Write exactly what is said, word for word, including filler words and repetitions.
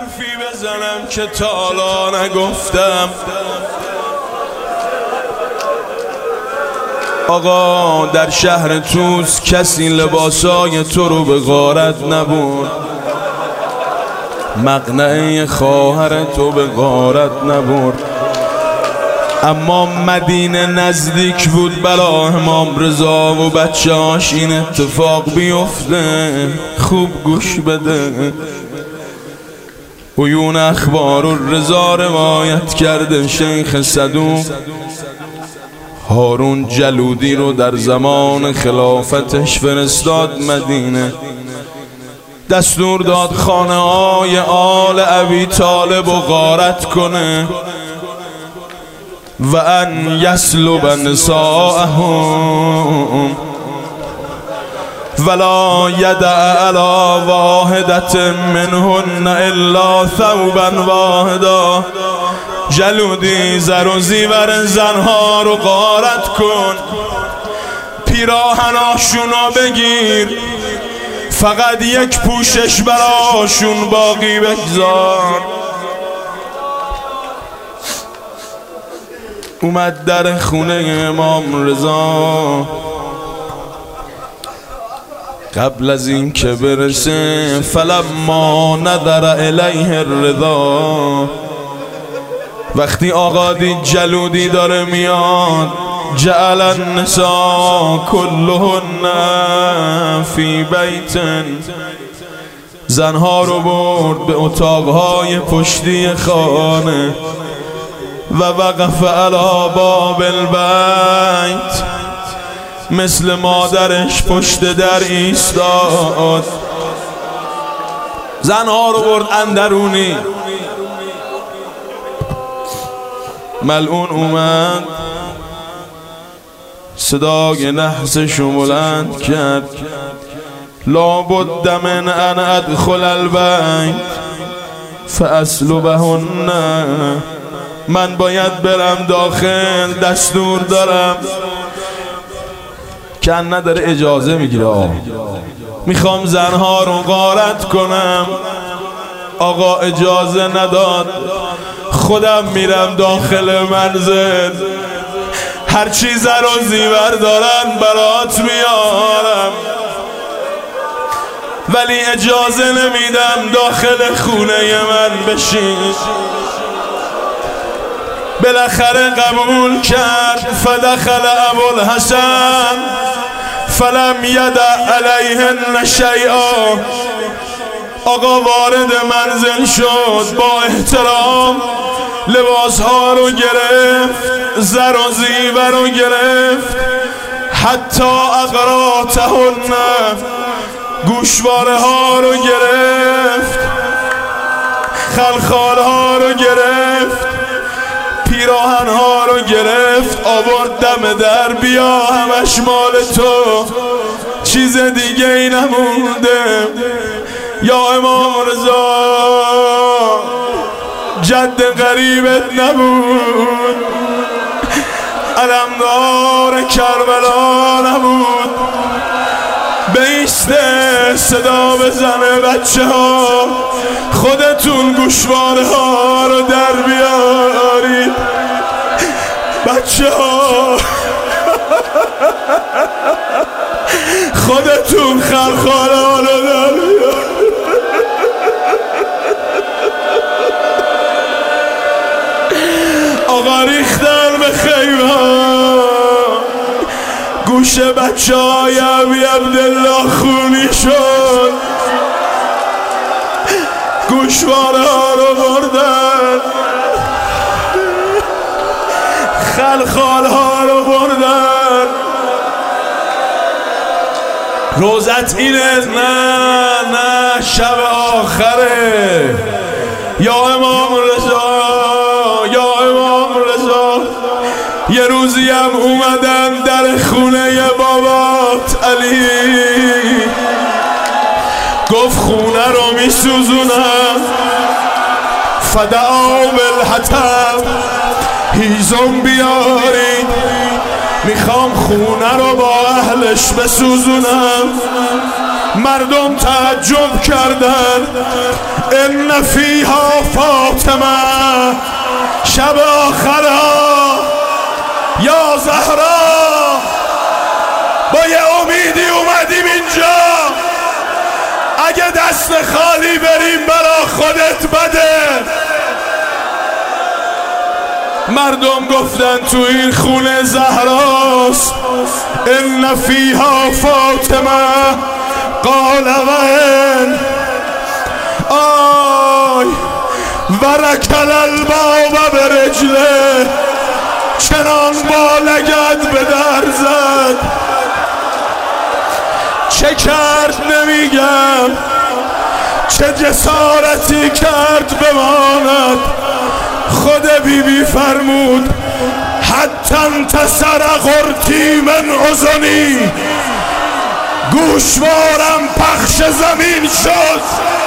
حرفی بزنم که تا حالا نگفتم. آقا در شهر توس کسی لباسای تو رو به غارت نبرد، مقنعه خواهر تو به غارت نبرد. اما مدینه نزدیک بود برا امام رضا و بچه هاش این اتفاق بیفته. خوب گوش بده. عیون اخبار الرضا روایت کرده شیخ صدوق هارون جلودی رو در زمان خلافتش فرستاد مدینه. دستور داد خانه های آل ابی طالب و غارت کنه و ان یسلب نساءهم ولا یدع علی واحدة منهن الا ثوبا واحدا. جلودی زر و زیور زنها رو غارت کن، پیراهناشونو بگیر، فقط یک پوشش براشون باقی بگذار. اومد در خونه امام رضا. قبل از این که برسه فلما نظر الیه الرضا، وقتی آقا دید جلودی داره میاد، جعل النساء کلهن فی بیت، زنها رو برد به اتاقهای پشتی خانه و وقف علی باب البیت، مثل مادرش پشت در ایستاد. زنها رو برد اندرونی. ملعون اومد صدای نحسشو بلند کرد، لابد من ان ادخل البیت فاسلبهن، من باید برم داخل، دستور دارم. که نداره اجازه میگیره، آقا میخوام زنها رو غارت کنم. آقا اجازه نداد. خودم میرم داخل منزل، هرچی زر و زیور دارن برات میارم، ولی اجازه نمیدم داخل خونه من بشین. بالاخره قبول کرد. فدخل ابوالحسن فلم یدع علیهن شیئا. آقا وارد منزل شد، با احترام لباس ها رو گرفت، زر و زیور رو گرفت، حتی اقراتهن، گوشواره ها رو گرفت، خلخال ها رو گرفت، پیراهن ها رو گرفت، آورد دم در، بیا همش مال تو، چیز دیگه ای نمونده. یا امام رضا جد غریبت نبود، علمدار کربلا نبود. بیسته صدا بزنه بچه ها، خودتون گوشواره ها رو در بیارید. بچه ها خودتون خلخاله ها رو در بیارید. آقا ریختن به خیمه، گوش بچه های ابی عبدالله خونی شد، گوشواره ها رو بردن، خلخال ها رو بردن. روزت اینه؟ نه نه، شب آخره. یا امام رضا، یا امام رضا، یه روزی هم اومدن در خونه بابات علی، گفت خونه رو میسوزونم. فدعا بالحطب، هیزم بیارید، میخوام خونه رو با اهلش بسوزونم. مردم تعجب کردن، ان فیها فاطمه شب آخرها یا زهرا با یه امیدی اومدیم اینجا اگه دست خالی بریم برا خودت بده. مردم گفتن تو این خونه زهراست ان فیها فاطمه قال وین آی ورکل الباب برجله چنان با لگد به در زد. چه کرد نمیگم، چه جسارتی کرد بماند. خود بی بی فرمود حتی انتصر غرتی من اذنی، گوشوارم پخش زمین شد.